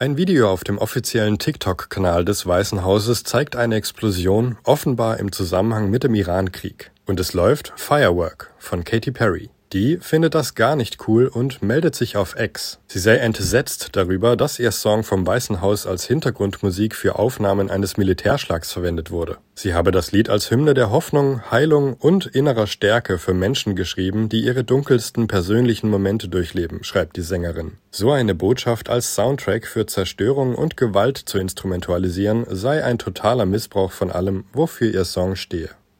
Ein Video auf dem offiziellen TikTok-Kanal des Weißen Hauses zeigt eine Explosion, offenbar im Zusammenhang mit dem Iran-Krieg. Und es läuft Firework von Katy Perry. Die findet das gar nicht cool und meldet sich auf X. Sie sei entsetzt darüber, dass ihr Song vom Weißen Haus als Hintergrundmusik für Aufnahmen eines Militärschlags verwendet wurde. Sie habe das Lied als Hymne der Hoffnung, Heilung und innerer Stärke für Menschen geschrieben, die ihre dunkelsten persönlichen Momente durchleben, schreibt die Sängerin. So eine Botschaft als Soundtrack für Zerstörung und Gewalt zu instrumentalisieren, sei ein totaler Missbrauch von allem, wofür ihr Song stehe.